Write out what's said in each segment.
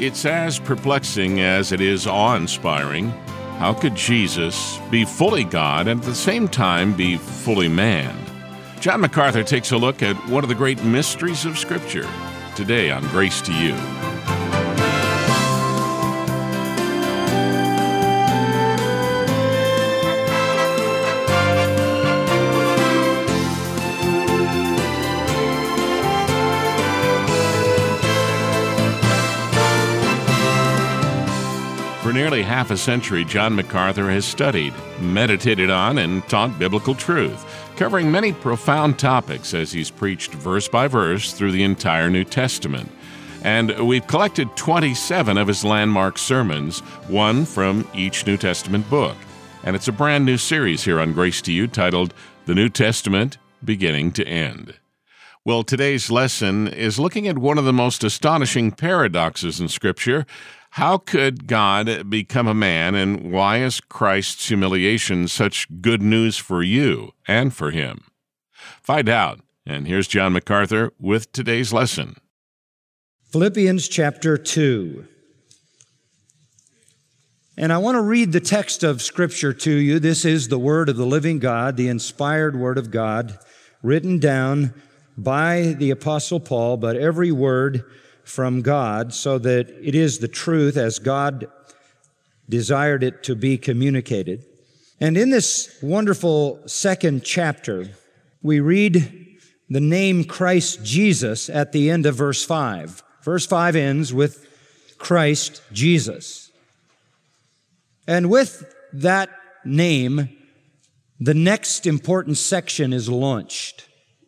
It's as perplexing as it is awe-inspiring. How could Jesus be fully God and at the same time be fully man? John MacArthur takes a look at one of the great mysteries of Scripture today on Grace to You. For nearly half a century, John MacArthur has studied, meditated on, and taught biblical truth, covering many profound topics as he's preached verse by verse through the entire New Testament. And we've collected 27 of his landmark sermons, one from each New Testament book. And it's a brand new series here on Grace to You titled The New Testament Beginning to End. Well, today's lesson is looking at one of the most astonishing paradoxes in Scripture. How could God become a man, and why is Christ's humiliation such good news for you and for him? Find out, and here's John MacArthur with today's lesson. Philippians chapter 2. And I want to read the text of Scripture to you. This is the Word of the living God, the inspired Word of God, written down by the Apostle Paul, but every word from God, so that it is the truth as God desired it to be communicated. And in this wonderful second chapter, we read the name Christ Jesus at the end of verse 5. Verse 5 ends with Christ Jesus. And with that name, the next important section is launched.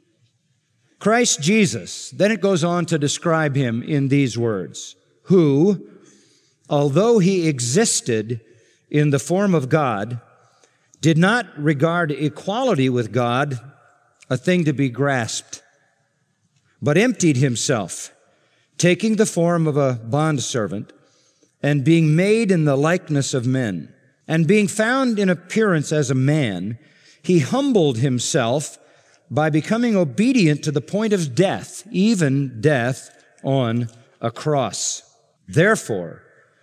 Christ Jesus, then it goes on to describe him in these words, who, although he existed in the form of God, did not regard equality with God a thing to be grasped, but emptied himself, taking the form of a bondservant, and being made in the likeness of men, and being found in appearance as a man, he humbled himself by becoming obedient to the point of death, even death on a cross. Therefore,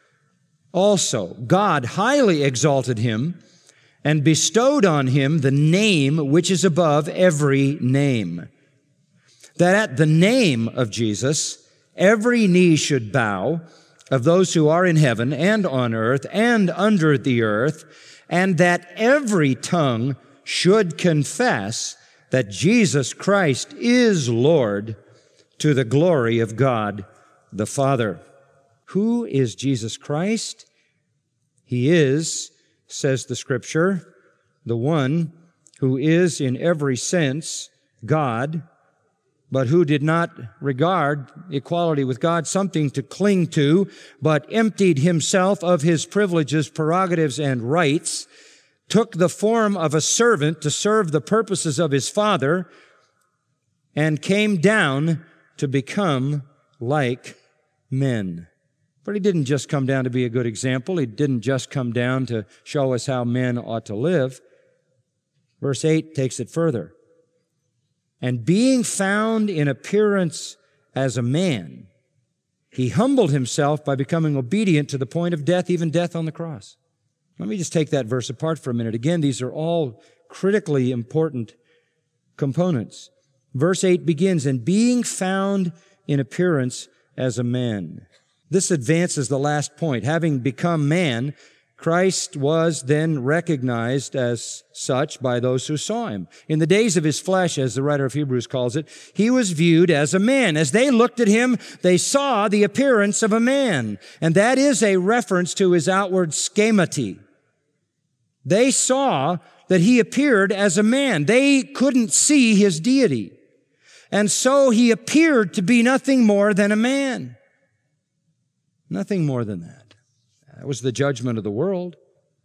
also God highly exalted him and bestowed on him the name which is above every name, that at the name of Jesus every knee should bow, of those who are in heaven and on earth and under the earth, and that every tongue should confess that Jesus Christ is Lord, to the glory of God the Father. Who is Jesus Christ? He is, says the Scripture, the one who is in every sense God, but who did not regard equality with God something to cling to, but emptied himself of his privileges, prerogatives, and rights, took the form of a servant to serve the purposes of his Father, and came down to become like men. But he didn't just come down to be a good example. He didn't just come down to show us how men ought to live. Verse 8 takes it further. And being found in appearance as a man, he humbled himself by becoming obedient to the point of death, even death on the cross. Let me just take that verse apart for a minute. Again, these are all critically important components. Verse 8 begins, and being found in appearance as a man. This advances the last point. Having become man, Christ was then recognized as such by those who saw him. In the days of his flesh, as the writer of Hebrews calls it, he was viewed as a man. As they looked at him, they saw the appearance of a man. And that is a reference to his outward schemati. They saw that he appeared as a man. They couldn't see his deity. And so he appeared to be nothing more than a man. Nothing more than that. That was the judgment of the world,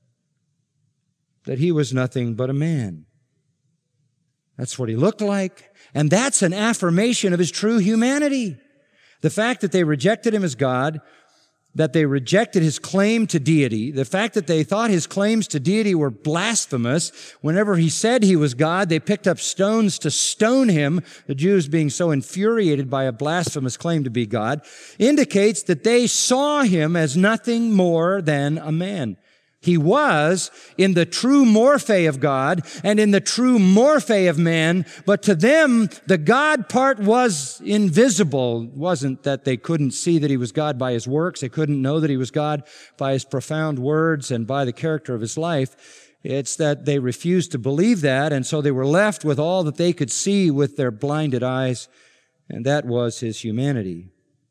that he was nothing but a man. That's what he looked like. And that's an affirmation of his true humanity. The fact that they rejected him as God that they rejected his claim to deity, the fact that they thought his claims to deity were blasphemous. Whenever he said he was God, they picked up stones to stone him, the Jews being so infuriated by a blasphemous claim to be God, indicates that they saw him as nothing more than a man. He was in the true morphe of God and in the true morphe of man, but to them, the God part was invisible. It wasn't that they couldn't see that he was God by his works. They couldn't know that he was God by his profound words and by the character of his life. It's that they refused to believe that, and so they were left with all that they could see with their blinded eyes, and that was his humanity.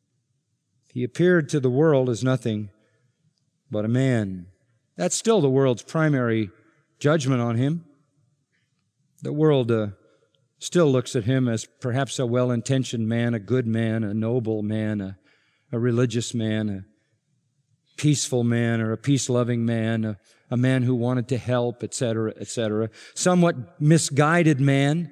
He appeared to the world as nothing but a man. That's still the world's primary judgment on him. The world still looks at him as perhaps a well-intentioned man, a good man, a noble man, a religious man, a peaceful man, or a peace-loving man, a man who wanted to help, etc., etc. Somewhat misguided man.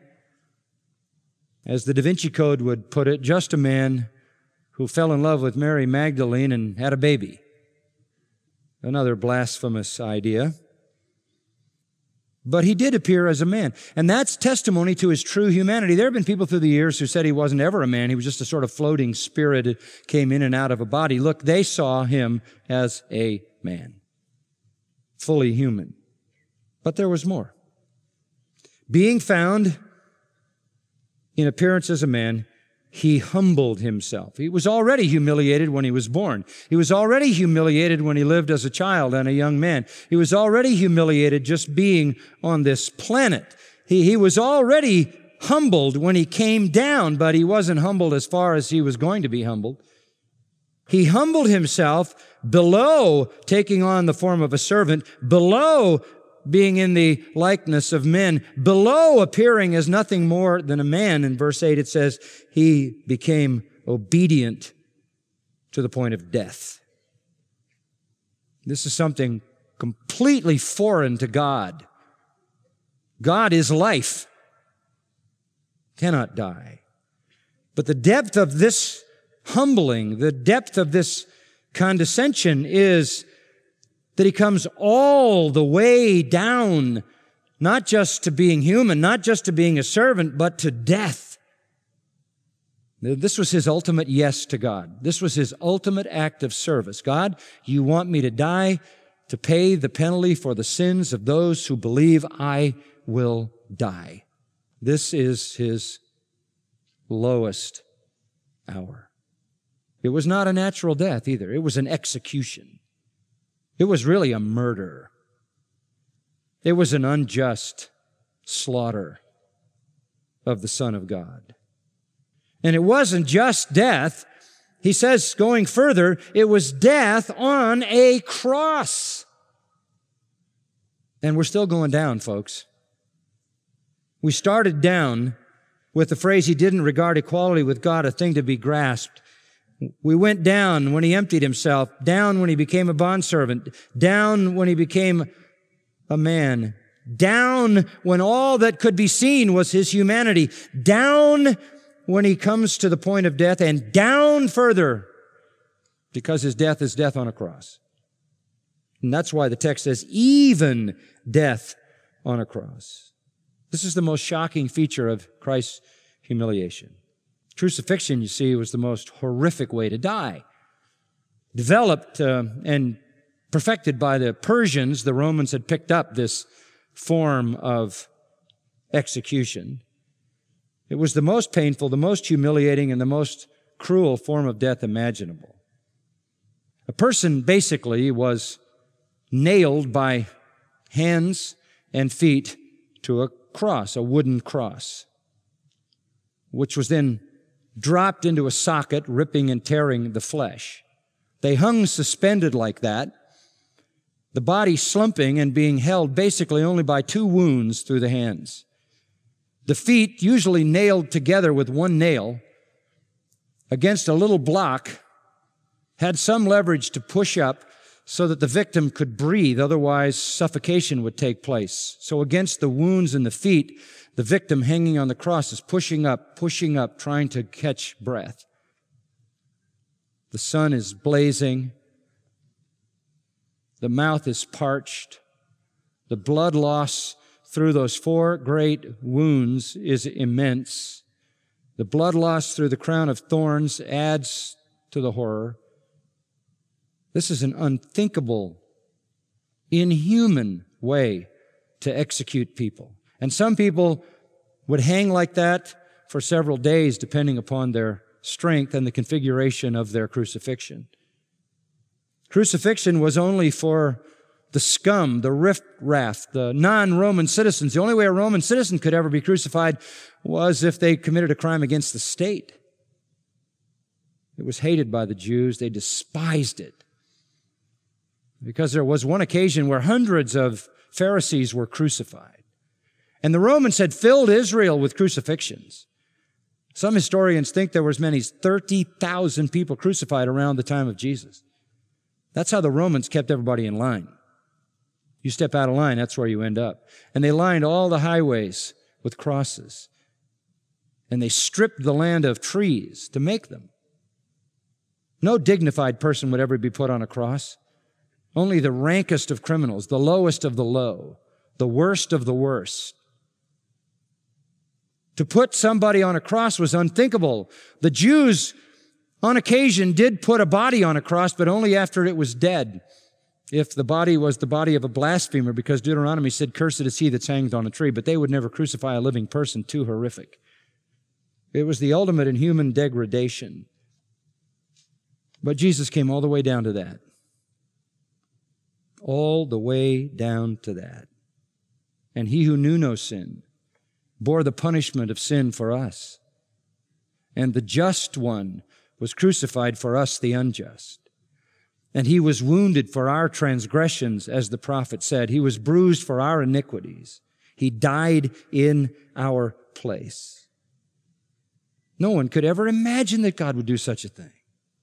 As the Da Vinci Code would put it, just a man who fell in love with Mary Magdalene and had a baby. Another blasphemous idea. But he did appear as a man. And that's testimony to his true humanity. There have been people through the years who said he wasn't ever a man. He was just a sort of floating spirit that came in and out of a body. Look, they saw him as a man. Fully human. But there was more. Being found in appearance as a man, he humbled himself. He was already humiliated when he was born. He was already humiliated when he lived as a child and a young man. He was already humiliated just being on this planet. He was already humbled when he came down, but he wasn't humbled as far as he was going to be humbled. He humbled himself below taking on the form of a servant, below being in the likeness of men, below appearing as nothing more than a man. In verse 8 it says, he became obedient to the point of death. This is something completely foreign to God. God is life, cannot die. But the depth of this humbling, the depth of this condescension is that he comes all the way down, not just to being human, not just to being a servant, but to death. This was his ultimate yes to God. This was his ultimate act of service. God, you want me to die to pay the penalty for the sins of those who believe I will die. This is his lowest hour. It was not a natural death either. It was an execution. It was really a murder. It was an unjust slaughter of the Son of God. And it wasn't just death. He says, going further, it was death on a cross. And we're still going down, folks. We started down with the phrase, he didn't regard equality with God a thing to be grasped. We went down when he emptied himself, down when he became a bondservant, down when he became a man, down when all that could be seen was his humanity, down when he comes to the point of death, and down further because his death is death on a cross. And that's why the text says, even death on a cross. This is the most shocking feature of Christ's humiliation. Crucifixion, you see, was the most horrific way to die. Developed and perfected by the Persians, the Romans had picked up this form of execution. It was the most painful, the most humiliating, and the most cruel form of death imaginable. A person basically was nailed by hands and feet to a cross, a wooden cross, which was then dropped into a socket, ripping and tearing the flesh. They hung suspended like that, the body slumping and being held basically only by two wounds through the hands. The feet usually nailed together with one nail against a little block, had some leverage to push up so that the victim could breathe, otherwise suffocation would take place. So against the wounds in the feet, the victim hanging on the cross is pushing up, trying to catch breath. The sun is blazing. The mouth is parched. The blood loss through those 4 great wounds is immense. The blood loss through the crown of thorns adds to the horror. This is an unthinkable, inhuman way to execute people. And some people would hang like that for several days, depending upon their strength and the configuration of their crucifixion. Crucifixion was only for the scum, the riff-raff, the non-Roman citizens. The only way a Roman citizen could ever be crucified was if they committed a crime against the state. It was hated by the Jews. They despised it. Because there was one occasion where hundreds of Pharisees were crucified. And the Romans had filled Israel with crucifixions. Some historians think there were as many as 30,000 people crucified around the time of Jesus. That's how the Romans kept everybody in line. You step out of line, that's where you end up. And they lined all the highways with crosses. And they stripped the land of trees to make them. No dignified person would ever be put on a cross. Only the rankest of criminals, the lowest of the low, the worst of the worst. To put somebody on a cross was unthinkable. The Jews, on occasion, did put a body on a cross, but only after it was dead. If the body was the body of a blasphemer, because Deuteronomy said, "Cursed is he that's hanged on a tree," but they would never crucify a living person, too horrific. It was the ultimate in human degradation. But Jesus came all the way down to that. All the way down to that. And he who knew no sin bore the punishment of sin for us. And the just one was crucified for us, the unjust. And he was wounded for our transgressions, as the prophet said. He was bruised for our iniquities. He died in our place. No one could ever imagine that God would do such a thing.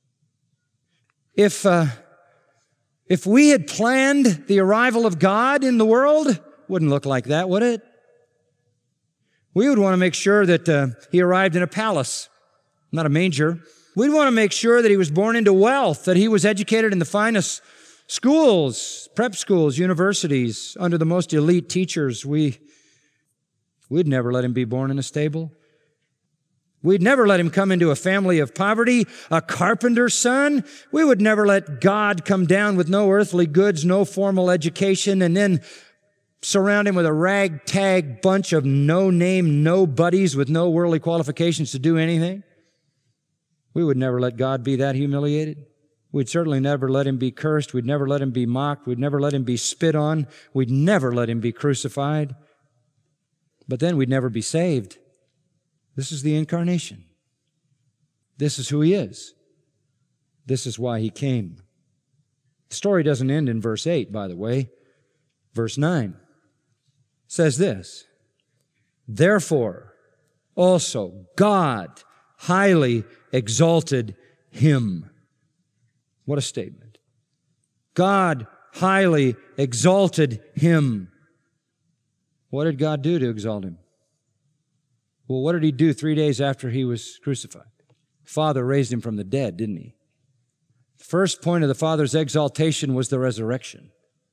If we had planned the arrival of God in the world, wouldn't look like that, would it? We would want to make sure that he arrived in a palace, not a manger. We'd want to make sure that he was born into wealth, that he was educated in the finest schools, prep schools, universities, under the most elite teachers. We'd never let him be born in a stable. We'd never let him come into a family of poverty, a carpenter's son. We would never let God come down with no earthly goods, no formal education, and then surround him with a ragtag bunch of no-name nobodies with no worldly qualifications to do anything. We would never let God be that humiliated. We'd certainly never let him be cursed. We'd never let him be mocked. We'd never let him be spit on. We'd never let him be crucified. But then we'd never be saved. This is the incarnation. This is who he is. This is why he came. The story doesn't end in verse 8, by the way. Verse 9 says this, "Therefore also God highly exalted him." What a statement. God highly exalted him. What did God do to exalt him? Well, what did he do 3 days after he was crucified? The Father raised him from the dead, didn't he? The first point of the Father's exaltation was the resurrection.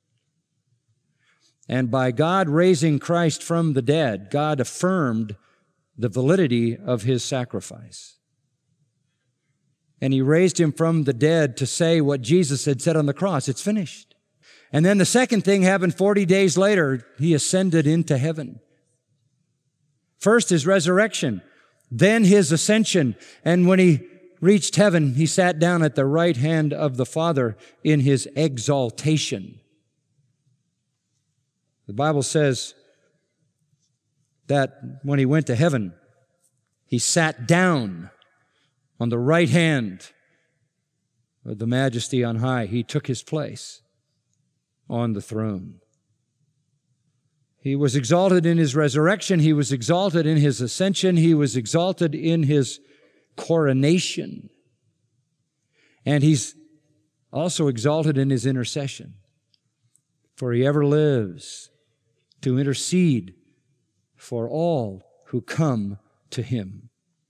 And by God raising Christ from the dead, God affirmed the validity of his sacrifice. And he raised him from the dead to say what Jesus had said on the cross, "It's finished." And then the second thing happened 40 days later. He ascended into heaven. First his resurrection, then his ascension. And when he reached heaven, he sat down at the right hand of the Father in his exaltation. The Bible says that when he went to heaven, he sat down on the right hand of the Majesty on high. He took his place on the throne. He was exalted in his resurrection. He was exalted in his ascension. He was exalted in his coronation. And he's also exalted in his intercession. For he ever lives to intercede for all who come to him.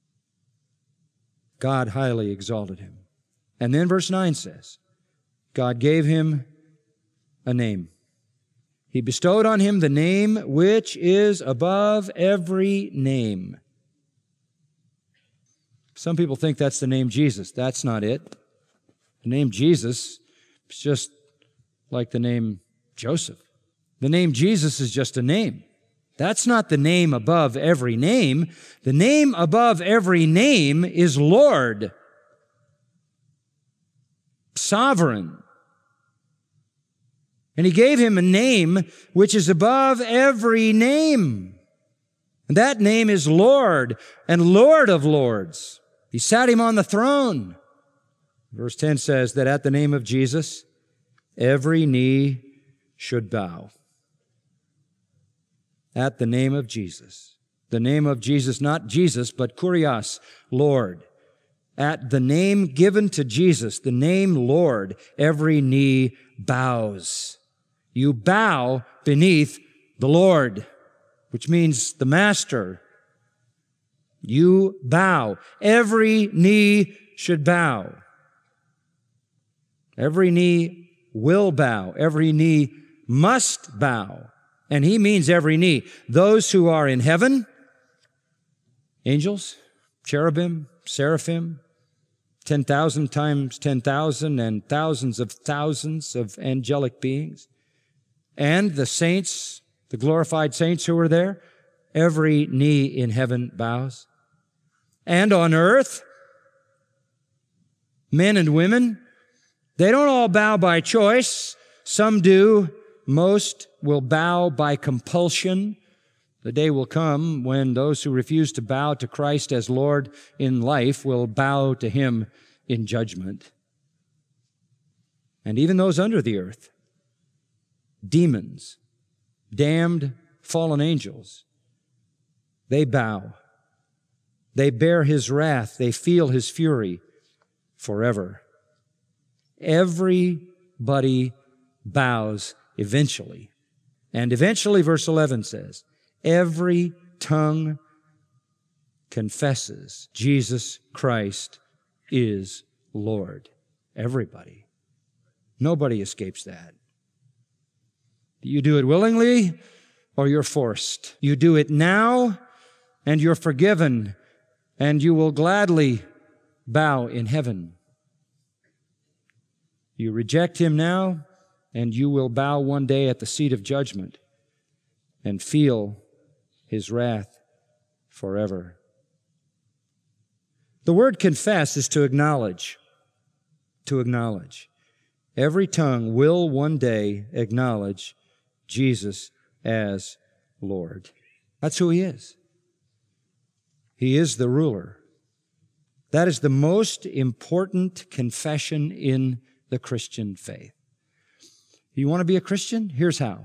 God highly exalted him. And then verse 9 says, God gave him a name. He bestowed on him the name which is above every name. Some people think that's the name Jesus. That's not it. The name Jesus is just like the name Joseph. The name Jesus is just a name. That's not the name above every name. The name above every name is Lord, sovereign. And He gave him a name which is above every name. And that name is Lord and Lord of Lords. He sat him on the throne. Verse 10 says that at the name of Jesus, every knee should bow. At the name of Jesus. The name of Jesus, not Jesus, but Kurios, Lord. At the name given to Jesus, the name Lord, every knee bows. You bow beneath the Lord, which means the Master. You bow. Every knee should bow. Every knee will bow. Every knee must bow. And He means every knee. Those who are in heaven, angels, cherubim, seraphim, 10,000 times 10,000 and thousands of angelic beings, and the saints, the glorified saints who are there, every knee in heaven bows. And on earth, men and women, they don't all bow by choice. Some do. Most will bow by compulsion. The day will come when those who refuse to bow to Christ as Lord in life will bow to Him in judgment. And even those under the earth, demons, damned fallen angels, they bow. They bear His wrath. They feel His fury forever. Everybody bows eventually. And eventually, verse 11 says, every tongue confesses Jesus Christ is Lord. Everybody. Nobody escapes that. You do it willingly or you're forced. You do it now and you're forgiven and you will gladly bow in heaven. You reject Him now and you will bow one day at the seat of judgment and feel His wrath forever. The word confess is to acknowledge. To acknowledge. Every tongue will one day acknowledge Jesus as Lord. That's who He is. He is the ruler. That is the most important confession in the Christian faith. You want to be a Christian? Here's how.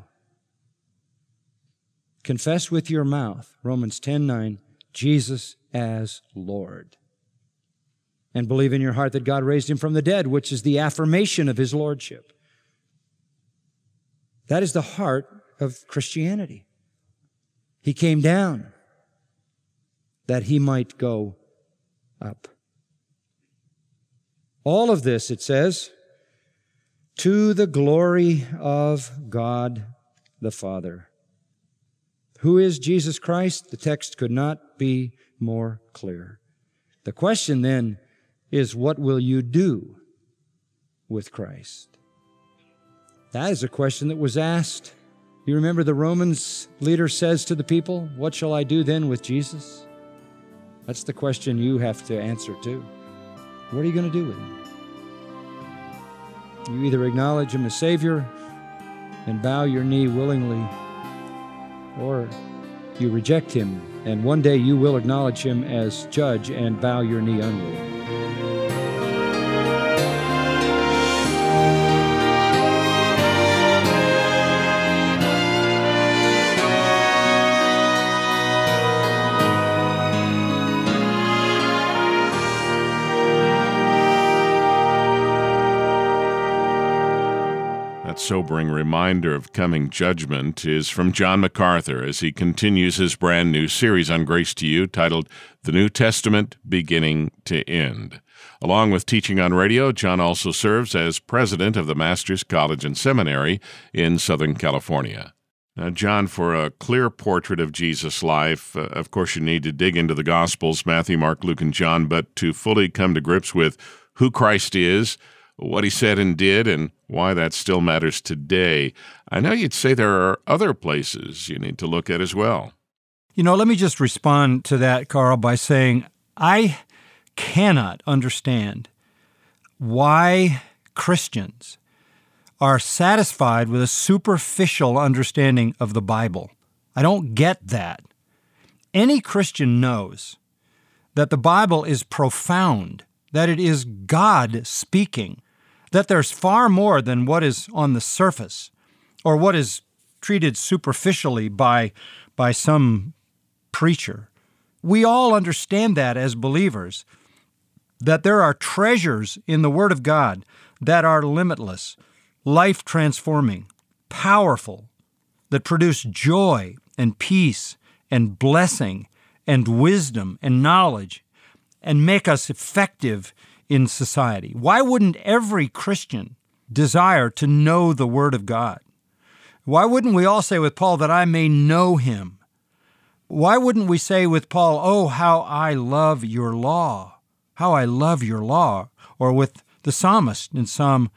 Confess with your mouth, Romans 10:9, Jesus as Lord. And believe in your heart that God raised Him from the dead, which is the affirmation of His lordship. That is the heart of Christianity. He came down that He might go up. All of this, it says, to the glory of God the Father. Who is Jesus Christ? The text could not be more clear. The question then is, what will you do with Christ? That is a question that was asked. You remember the Romans leader says to the people, what shall I do then with Jesus? That's the question you have to answer too. What are you going to do with Him? You either acknowledge Him as Savior and bow your knee willingly, or you reject Him, and one day you will acknowledge Him as Judge and bow your knee unwillingly. sobering reminder of coming judgment is from John MacArthur as he continues his brand new series on Grace to You titled The New Testament Beginning to End. Along with teaching on radio, John also serves as president of the Master's College and Seminary in Southern California. Now, John, for a clear portrait of Jesus' life, of course, you need to dig into the Gospels, Matthew, Mark, Luke, and John, but to fully come to grips with who Christ is, what he said and did, and why that still matters today, I know you'd say there are other places you need to look at as well. Let me just respond to that, Carl, by saying I cannot understand why Christians are satisfied with a superficial understanding of the Bible. I don't get that. Any Christian knows that the Bible is profound, that it is God speaking, that there's far more than what is on the surface or what is treated superficially by some preacher. We all understand that as believers, that there are treasures in the Word of God that are limitless, life-transforming, powerful, that produce joy and peace and blessing and wisdom and knowledge and make us effective in society. Why wouldn't every Christian desire to know the Word of God? Why wouldn't we all say with Paul that I may know Him? Why wouldn't we say with Paul, oh, how I love your law, how I love your law? Or with the psalmist in Psalm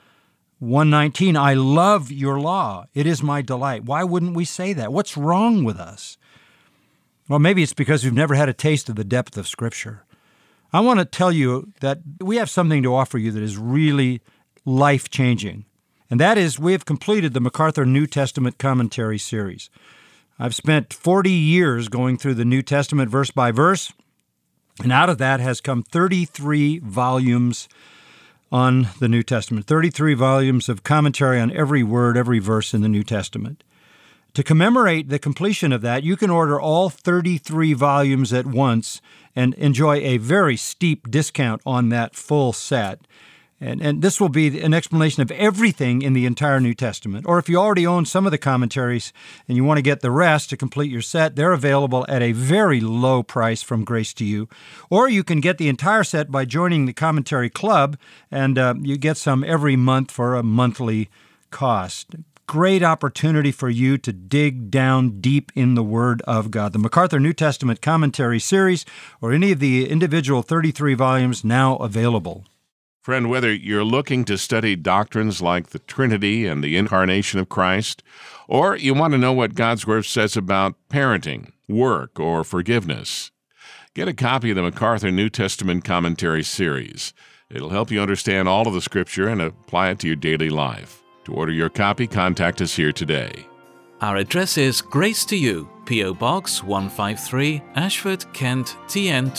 119, I love your law. It is my delight. Why wouldn't we say that? What's wrong with us? Well, maybe it's because we've never had a taste of the depth of Scripture. I want to tell you that we have something to offer you that is really life-changing. And that is, we have completed the MacArthur New Testament Commentary series. I've spent 40 years going through the New Testament verse by verse, and out of that has come 33 volumes on the New Testament, 33 volumes of commentary on every word, every verse in the New Testament. To commemorate the completion of that, you can order all 33 volumes at once and enjoy a very steep discount on that full set. And this will be an explanation of everything in the entire New Testament. Or if you already own some of the commentaries and you want to get the rest to complete your set, they're available at a very low price from Grace to You. Or you can get the entire set by joining the Commentary Club, and you get some every month for a monthly cost. Great opportunity for you to dig down deep in the Word of God. The MacArthur New Testament Commentary Series, or any of the individual 33 volumes now available. Friend, whether you're looking to study doctrines like the Trinity and the incarnation of Christ, or you want to know what God's Word says about parenting, work, or forgiveness, get a copy of the MacArthur New Testament Commentary Series. It'll help you understand all of the Scripture and apply it to your daily life. To order your copy, contact us here today. Our address is Grace to You, P.O. Box 153, Ashford, Kent, TN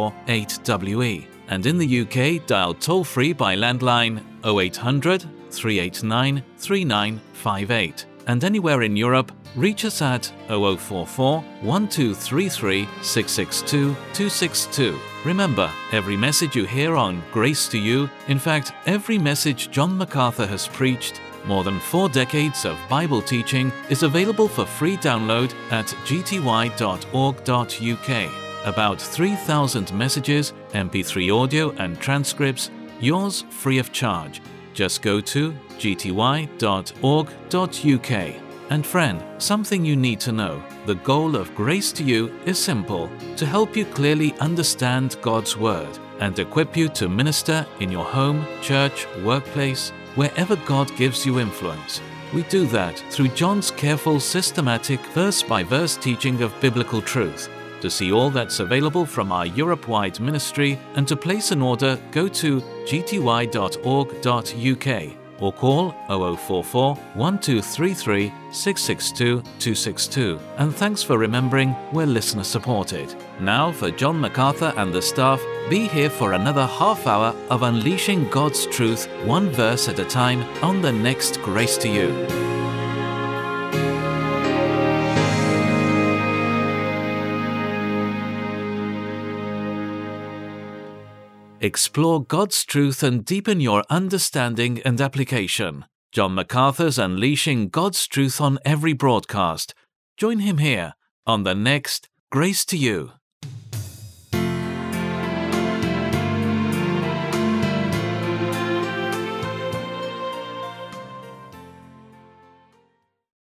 248WE. And in the UK, dial toll-free by landline 0800 389 3958. And anywhere in Europe, reach us at 0044 1233 662 262. Remember, every message you hear on Grace to You, in fact, every message John MacArthur has preached, more than 4 decades of Bible teaching, is available for free download at gty.org.uk. About 3,000 messages, MP3 audio and transcripts, yours free of charge. Just go to gty.org.uk. And friend, something you need to know. The goal of Grace to You is simple: to help you clearly understand God's Word and equip you to minister in your home, church, workplace, wherever God gives you influence. We do that through John's careful, systematic, verse-by-verse teaching of biblical truth. To see all that's available from our Europe-wide ministry and to place an order, go to gty.org.uk or call 0044 1233 662 262. And thanks for remembering we're listener supported. Now for John MacArthur and the staff, be here for another half hour of unleashing God's truth, one verse at a time, on the next Grace to You. Explore God's truth and deepen your understanding and application. John MacArthur's unleashing God's truth on every broadcast. Join him here on the next Grace to You.